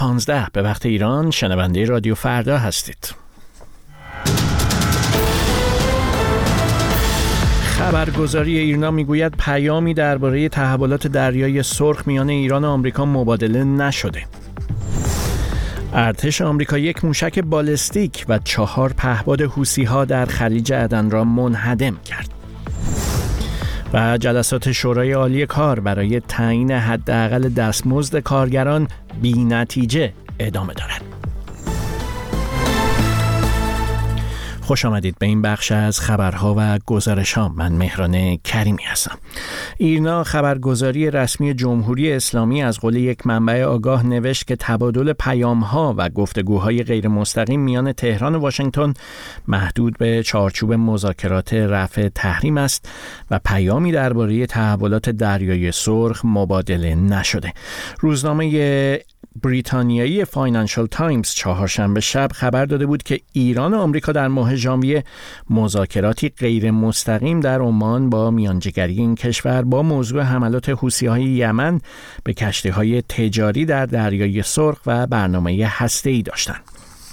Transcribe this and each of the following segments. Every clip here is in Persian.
15 به وقت ایران شنونده رادیو فردا هستید. خبرگزاری ایرنا میگوید پیامی درباره تحولات دریای سرخ میان ایران و آمریکا مبادله نشده. ارتش آمریکا یک موشک بالستیک و 4 پهپاد حوثی‌ها در خلیج عدن را منهدم کرد. و جلسات شورای عالی کار برای تعیین حداقل دستمزد کارگران بی‌نتیجه ادامه دارد. خوش آمدید به این بخش از خبرها و گزارش‌ها. من مهران کریمی هستم. ایرنا خبرگزاری رسمی جمهوری اسلامی از قول یک منبع آگاه نوشت که تبادل پیام‌ها و گفتگوهای غیر مستقیم میان تهران و واشنگتن محدود به چارچوب مذاکرات رفع تحریم است و پیامی درباره تحولات دریای سرخ مبادله نشده. روزنامه بریتانیایی فاینانشال تایمز چهارشنبه شب خبر داده بود که ایران و آمریکا در ماه ژانویه مذاکراتی غیر مستقیم در عمان با میانجیگری این کشور با موضوع حملات حوثی‌های یمن به کشتی‌های تجاری در دریای سرخ و برنامه هسته‌ای داشتند.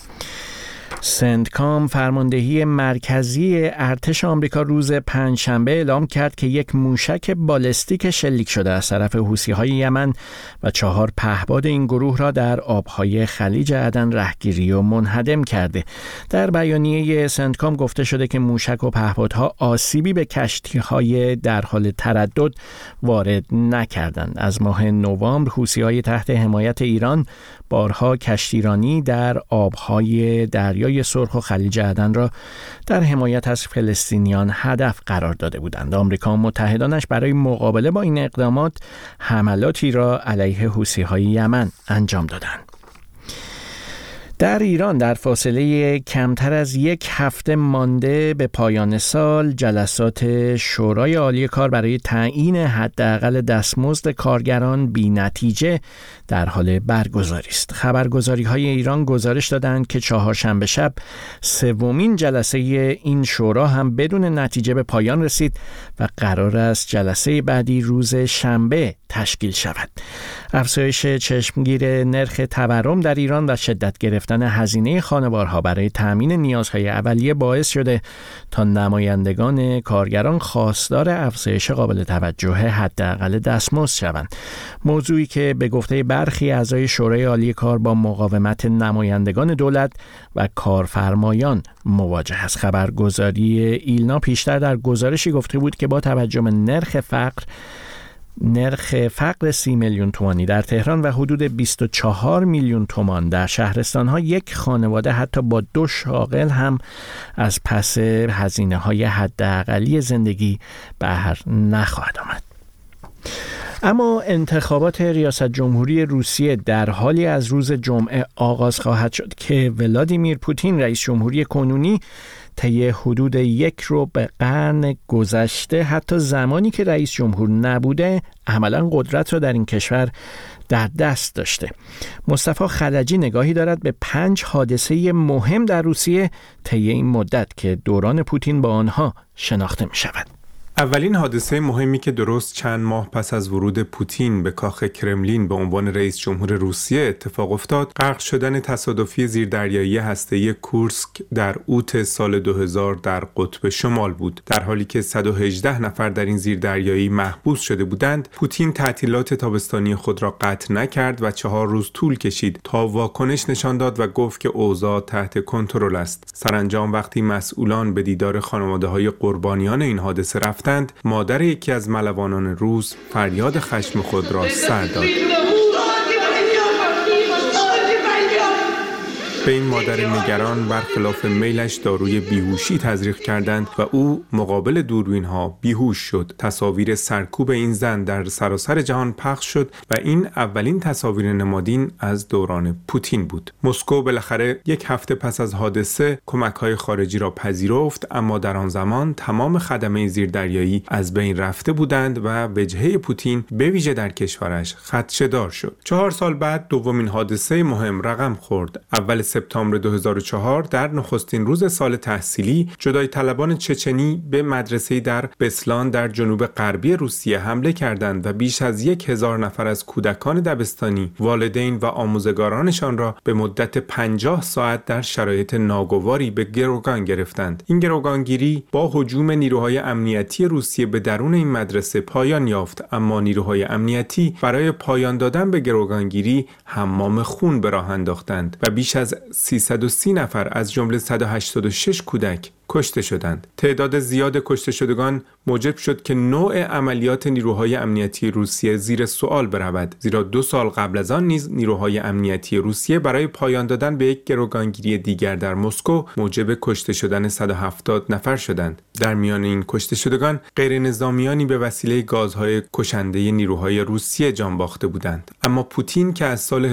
سنتکام فرماندهی مرکزی ارتش آمریکا روز پنجشنبه اعلام کرد که یک موشک بالستیک شلیک شده از طرف حوثی‌های یمن و 4 پهپاد این گروه را در آبهای خلیج عدن رهگیری و منهدم کرده. در بیانیه سنتکام گفته شده که موشک و پهپادها آسیبی به کشتی‌های در حال تردد وارد نکردند. از ماه نوامبر حوثی‌های تحت حمایت ایران بارها کشتیرانی در آبهای دریای سرخ و خلیج عدن را در حمایت از فلسطینیان هدف قرار داده بودند. آمریکا و متحدانش برای مقابله با این اقدامات حملاتی را علیه حوثی‌های یمن انجام دادند. در ایران در فاصله کمتر از یک هفته مانده به پایان سال جلسات شورای عالی کار برای تعیین حداقل دستمزد کارگران بی‌نتیجه در حال برگزاری است. خبرگزاری‌های ایران گزارش دادند که چهارشنبه شب سومین جلسه این شورا هم بدون نتیجه به پایان رسید و قرار است جلسه بعدی روز شنبه تشکیل شود. افزایش چشمگیر نرخ تورم در ایران و شدت گرفتن هزینه خانوارها برای تامین نیازهای اولیه باعث شده تا نمایندگان کارگران خواستار افزایش قابل توجه حداقل دستمزد شوند. موضوعی که به گفته برخی اعضای شورای عالی کار با مقاومت نمایندگان دولت و کارفرمایان مواجه است. خبرگزاری ایلنا پیشتر در گزارشی گفته بود که با توجه به نرخ فقر 30 میلیون تومانی در تهران و حدود 24 میلیون تومان در شهرستان‌ها یک خانواده حتی با 2 شاغل هم از پس هزینه‌های حداقلی زندگی بهر نخواهد آمد. اما انتخابات ریاست جمهوری روسیه در حالی از روز جمعه آغاز خواهد شد که ولادیمیر پوتین رئیس جمهوری کنونی طی حدود 1 ربع قرن گذشته حتی زمانی که رئیس جمهور نبوده عملاً قدرت را در این کشور در دست داشته. مصطفی خلجی نگاهی دارد به 5 حادثه مهم در روسیه طی این مدت که دوران پوتین با آنها شناخته می شود. اولین حادثه مهمی که درست چند ماه پس از ورود پوتین به کاخ کرملین به عنوان رئیس جمهور روسیه اتفاق افتاد، غرق شدن تصادفی زیردریایی هسته‌ای کورسک در اوت سال 2000 در قطب شمال بود. در حالی که 118 نفر در این زیردریایی محبوس شده بودند، پوتین تعطیلات تابستانی خود را قطع نکرد و 4 روز طول کشید تا واکنش نشان داد و گفت که اوضاع تحت کنترل است. سرانجام وقتی مسئولان به دیدار خانواده‌های قربانیان این حادثه رفتند، مادر یکی از ملوانان روس فریاد خشم خود را سر داد. به این مادر نگران برخلاف میلش داروی بیهوشی تزریق کردند و او مقابل دوربین‌ها بیهوش شد. تصاویر سرکوب این زن در سراسر جهان پخش شد و این اولین تصاویر نمادین از دوران پوتین بود. مسکو بالاخره 1 هفته پس از حادثه کمک‌های خارجی را پذیرفت، اما در آن زمان تمام خدمه زیردریایی از بین رفته بودند و وجهه پوتین به ویژه در کشورش خدشه‌دار شد. 4 سال بعد دومین حادثه مهم رقم خورد. اول سپتامبر 2004 در نخستین روز سال تحصیلی جدایی طلبان چچنی به مدرسه‌ای در بسلان در جنوب غربی روسیه حمله کردند و بیش از 1000 نفر از کودکان دبستانی، والدین و آموزگارانشان را به مدت 50 ساعت در شرایط ناگواری به گروگان گرفتند. این گروگانگیری با هجوم نیروهای امنیتی روسیه به درون این مدرسه پایان یافت، اما نیروهای امنیتی برای پایان دادن به گروگانگیری حمام خون به راه انداختند و بیش از 330 نفر از جمله 186 کودک کشته شدند. تعداد زیاد کشته شدگان موجب شد که نوع عملیات نیروهای امنیتی روسیه زیر سوال برود، زیرا 2 سال قبل از آن نیز نیروهای امنیتی روسیه برای پایان دادن به یک گروگانگیری دیگر در مسکو موجب کشته شدن 170 نفر شدند. در میان این کشته شدگان غیر نظامیانی به وسیله گازهای کشنده نیروهای روسیه جان باخته بودند. اما پوتین که از سال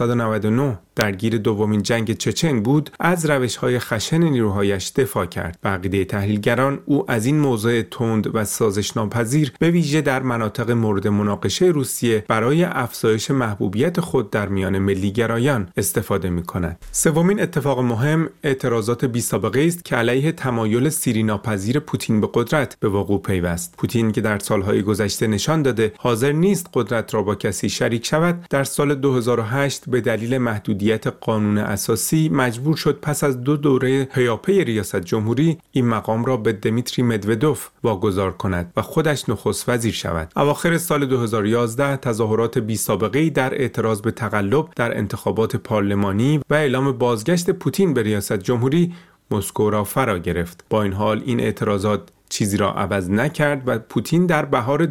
1999 درگیر دومین جنگ چچن بود، از روش‌های خشن نیروهایش دفاع کرد. به عقیده تحلیلگران او از این موضع تند و سازش‌ناپذیر به ویژه در مناطق مورد مناقشه روسیه برای افزایش محبوبیت خود در میان ملی‌گرایان استفاده می‌کند. سومین اتفاق مهم اعتراضات بی‌سابقه است که علیه تمایل سیری‌ناپذیر پوتین به قدرت به وقوع پیوست. پوتین که در سال‌های گذشته نشان داده حاضر نیست قدرت را با کسی شریک شود، در سال 2008 به دلیل محدودیت قانون اساسی مجبور شد پس از 2 دوره هیاپی ریاست جمهوری این مقام را به دمیتری مدودوف واگذار کند و خودش نخست وزیر شود. اواخر سال 2011 تظاهرات بی‌سابقه‌ای در اعتراض به تقلب در انتخابات پارلمانی و اعلام بازگشت پوتین به ریاست جمهوری مسکو را فرا گرفت. با این حال این اعتراضات چیزی را عوض نکرد و پوتین در بهار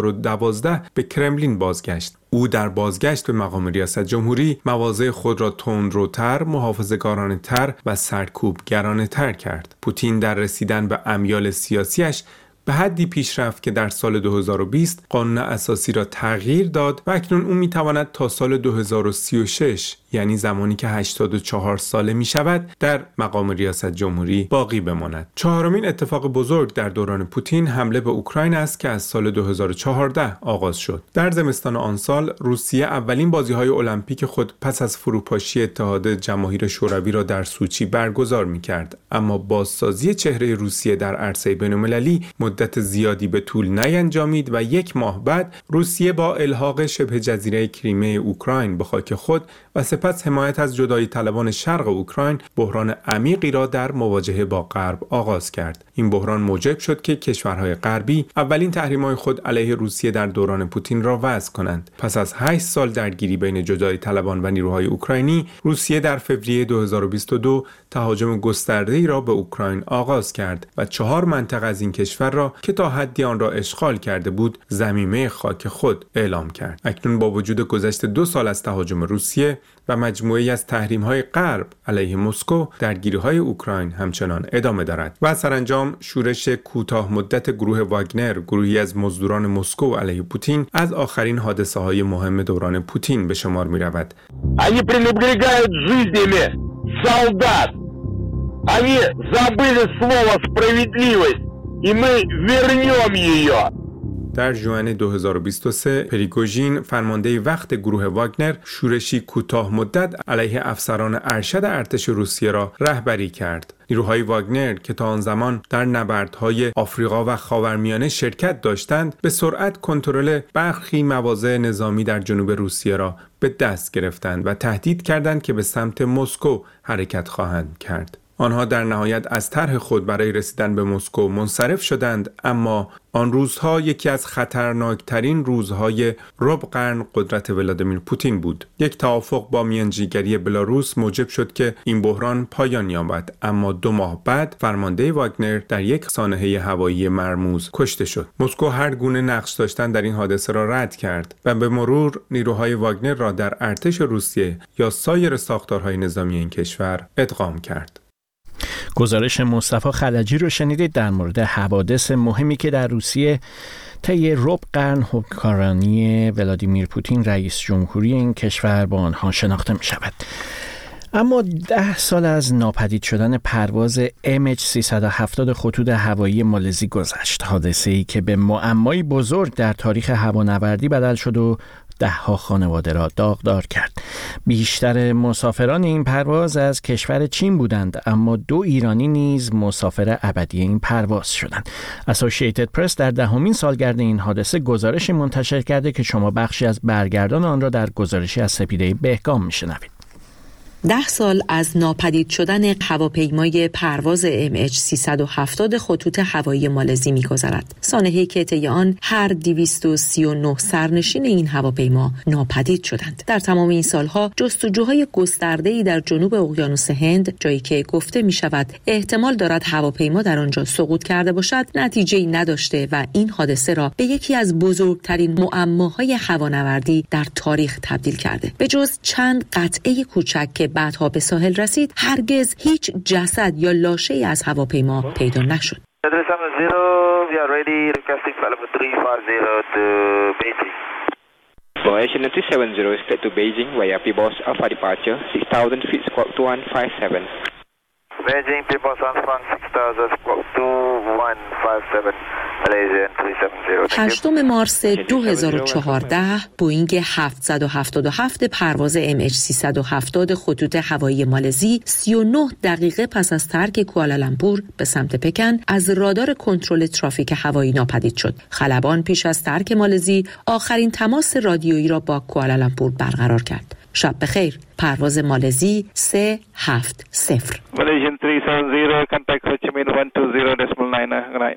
2012 به کرملین بازگشت. او در بازگشت به مقام ریاست جمهوری مواضع خود را تندروتر، محافظه‌کارانه‌تر و سرکوبگرانه‌تر کرد. پوتین در رسیدن به امیال سیاسیش به حدی پیش رفت که در سال 2020 قانون اساسی را تغییر داد و اکنون او میتواند تا سال 2036 یعنی زمانی که 84 ساله می شود در مقام ریاست جمهوری باقی بماند. چهارمین اتفاق بزرگ در دوران پوتین حمله به اوکراین است که از سال 2014 آغاز شد. در زمستان آن سال روسیه اولین بازی‌های المپیک خود پس از فروپاشی اتحاد جماهیر شوروی را در سوچی برگزار می‌کرد، اما بازسازی چهره روسیه در عرصه بین‌المللی مدت زیادی به طول نینجامید و 1 ماه بعد روسیه با الحاق شبه جزیره کریمه اوکراین به خاک خود و سپس حمایت از جدایی طلبان شرق اوکراین بحران عمیقی را در مواجهه با غرب آغاز کرد. این بحران موجب شد که کشورهای غربی اولین تحریم‌های خود علیه روسیه در دوران پوتین را وضع کنند. پس از 8 سال درگیری بین جدایی طلبان و نیروهای اوکراینی، روسیه در فوریه 2022 تهاجم گسترده‌ای را به اوکراین آغاز کرد و 4 منطقه از این کشور را که تا حدی آن را اشغال کرده بود ضمیمه خاک خود اعلام کرد. اکنون با وجود گذشت 2 سال از تهاجم روسیه و مجموعه‌ای از تحریم‌های غرب علیه مسکو، درگیری‌های اوکراین همچنان ادامه دارد و سرانجام شورش کوتاه مدت گروه واگنر، گروهی از مزدوران مسکو علیه پوتین، از آخرین حادثه‌های مهم دوران پوتین به شمار می‌رود. Они пренебрегают жизнями солдат. Они забыли слово справедливость, и мы вернем ее. در ژوئن 2023 پریگوژین فرمانده وقت گروه واگنر شورشی کوتاه مدت علیه افسران ارشد ارتش روسیه را رهبری کرد. نیروهای واگنر که تا آن زمان در نبردهای آفریقا و خاورمیانه شرکت داشتند، به سرعت کنترل برخی مواضع نظامی در جنوب روسیه را به دست گرفتند و تهدید کردند که به سمت مسکو حرکت خواهند کرد. آنها در نهایت از طرح خود برای رسیدن به مسکو منصرف شدند، اما آن روزها یکی از خطرناکترین روزهای ربع قرن قدرت ولادیمیر پوتین بود. یک توافق با میانجیگری بلاروس موجب شد که این بحران پایان یابد، اما 2 ماه بعد فرمانده واگنر در یک سانحه هوایی مرموز کشته شد. مسکو هر گونه نقش داشتن در این حادثه را رد کرد و به مرور نیروهای واگنر را در ارتش روسیه یا سایر ساختارهای نظامی این کشور ادغام کرد. گزارش مصطفی خلجی رو شنیدید در مورد حوادث مهمی که در روسیه طی ربع قرن حکمرانی ولادیمیر پوتین رئیس جمهوری این کشور با آنها شناخته می شود. اما 10 سال از ناپدید شدن پرواز MH370 خطوط هوایی مالزی گذشت. حادثه‌ای که به معمایی بزرگ در تاریخ هوانوردی بدل شد و ده‌ها خانواده را داغدار کرد. بیشتر مسافران این پرواز از کشور چین بودند، اما 2 ایرانی نیز مسافر ابدی این پرواز شدند. اسوسییتد پرس در 10مین سالگرد این حادثه گزارشی منتشر کرده که شما بخشی از برگردان آن را در گزارشی از سپیده بهگام میشنوید. 10 سال از ناپدید شدن هواپیمای پرواز MH370 خطوط هوایی مالزی می‌گذرد. سانحه‌ای که طی آن هر 239 سرنشین این هواپیما ناپدید شدند. در تمام این سالها جستجوهای گسترده‌ای در جنوب اقیانوس هند، جایی که گفته می‌شود احتمال دارد هواپیما در آنجا سقوط کرده باشد، نتیجه‌ای نداشته و این حادثه را به یکی از بزرگترین معماهای هوانوردی در تاریخ تبدیل کرده. به جز چند قطعه کوچک که بعدها به ساحل رسید، هرگز هیچ جسد یا لاشه‌ای از هواپیما پیدا نشد. Voyage 370 is to Beijing via Pibos Alpha departure 6000 feet squawk 2157. Beijing Pibos Alpha 6000 squawk 2157. 8 مارس 2014 بوئینگ 777 پرواز MH370 خطوط هوایی مالزی 39 دقیقه پس از ترک کوالالامپور به سمت پکن از رادار کنترل ترافیک هوایی ناپدید شد. خلبان پیش از ترک مالزی آخرین تماس رادیویی را با کوالالامپور برقرار کرد. شب بخیر. پرواز مالزی 370. Malaysian 370 contact Ho Chi Minh 120.9.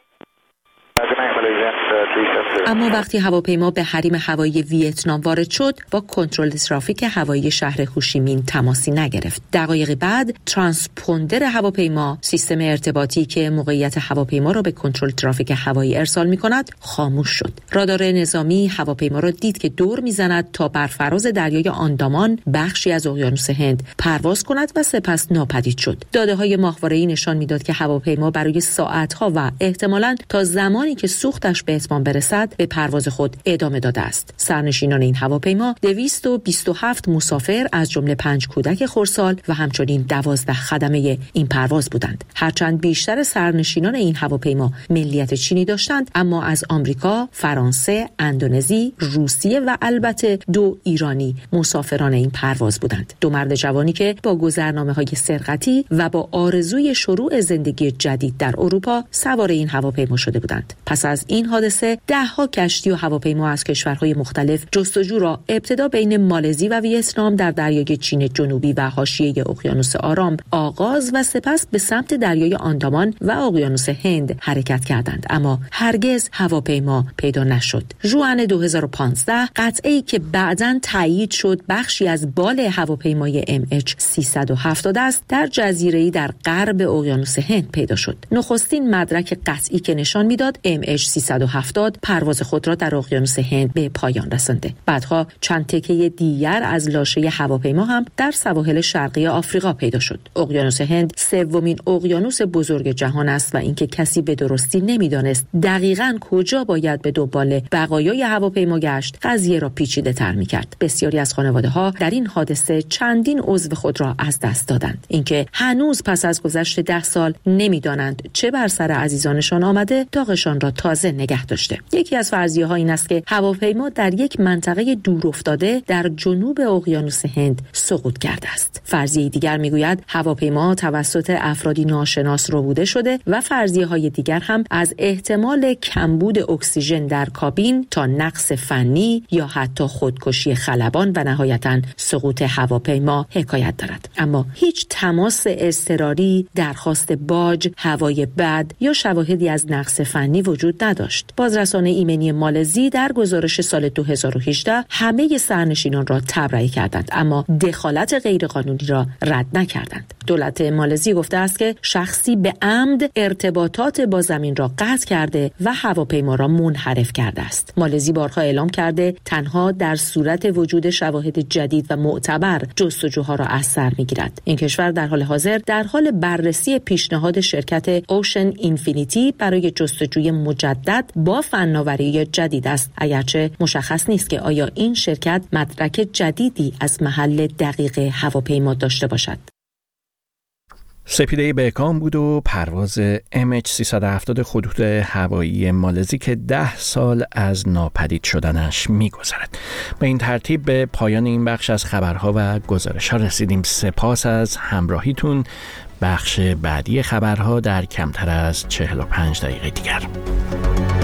اما وقتی هواپیما به حریم هوایی ویتنام وارد شد، با کنترل ترافیک هوایی شهر هوشیمین تماسی نگرفت. دقایقی بعد ترانسپوندر هواپیما، سیستم ارتباطی که موقعیت هواپیما را به کنترل ترافیک هوایی ارسال می‌کند، خاموش شد. رادار نظامی هواپیما را دید که دور می‌زند تا بر فراز دریای آندامان، بخشی از اقیانوس هند، پرواز کند و سپس ناپدید شد. داده‌های ماهواره‌ای نشان می‌داد که هواپیما برای ساعت‌ها و احتمالاً تا زمانی که سوختش به اتمام برسد به پرواز خود ادامه داده است. سرنشینان این هواپیما 227 مسافر از جمله 5 کودک خردسال و همچنین 12 خدمه این پرواز بودند. هرچند بیشتر سرنشینان این هواپیما ملیت چینی داشتند، اما از آمریکا، فرانسه، اندونزی، روسیه و البته 2 ایرانی مسافران این پرواز بودند. 2 مرد جوانی که با گذرنامه‌های سرقتی و با آرزوی شروع زندگی جدید در اروپا سوار این هواپیما شده بودند. پس از این حادثه 10 کشتی و هواپیما از کشورهای مختلف جستجو را ابتدا بین مالزی و ویتنام در دریای چین جنوبی و حاشیه اقیانوس آرام آغاز و سپس به سمت دریای آندامان و اقیانوس هند حرکت کردند، اما هرگز هواپیما پیدا نشد. ژوئن 2015 قطعه‌ای که بعداً تایید شد بخشی از بال هواپیمای MH370 است، در جزیره‌ای در غرب اقیانوس هند پیدا شد. نخستین مدرک قطعی که نشان میداد MH370 پرواز خود را در اقیانوس هند به پایان رسانده. بعدها چند تکه دیگر از لاشه هواپیما هم در سواحل شرقی آفریقا پیدا شد. اقیانوس هند 3مین اقیانوس بزرگ جهان است و اینکه کسی به درستی نمیدانست دقیقاً کجا باید به دنبال بقایای هواپیما گشت، قضیه را پیچیده‌تر می‌کرد. بسیاری از خانواده‌ها در این حادثه چندین عضو خود را از دست دادند. اینکه هنوز پس از گذشت 10 سال نمی‌دانند چه بر سر عزیزانشان آمده، داغشان را تازه نگه داشته. یکی از فرضیه‌ها این است که هواپیما در یک منطقه دور افتاده در جنوب اقیانوس هند سقوط کرده است. فرضیه دیگر میگوید هواپیما توسط افرادی ناشناس ربوده شده و فرضیه‌های دیگر هم از احتمال کمبود اکسیژن در کابین تا نقص فنی یا حتی خودکشی خلبان و نهایتاً سقوط هواپیما حکایت دارد. اما هیچ تماس اضطراری، درخواست باج، هوای بد یا شواهدی از نقص فنی وجود نداشت. بازرسان ایمنی مالزی در گزارش سال 2018 همه سرنشینان را تبرئه کردند، اما دخالت غیرقانونی را رد نکردند. دولت مالزی گفته است که شخصی به عمد ارتباطات با زمین را قطع کرده و هواپیما را منحرف کرده است. مالزی بارها اعلام کرده تنها در صورت وجود شواهد جدید و معتبر جستجوها را از سر می‌گیرد. این کشور در حال حاضر در حال بررسی پیشنهاد شرکت اوشن اینفینیتی برای جستجوی مجدد با فناوری جدید است، اگرچه مشخص نیست که آیا این شرکت مدرک جدیدی از محل دقیق هواپیما داشته باشد. سپیده بهکام بود و پرواز MH370 خطوط هوایی مالزی که 10 سال از ناپدید شدنش می‌گذرد. به این ترتیب به پایان این بخش از خبرها و گزارش‌ها رسیدیم. سپاس از همراهیتون. بخش بعدی خبرها در کمتر از 45 دقیقه دیگر.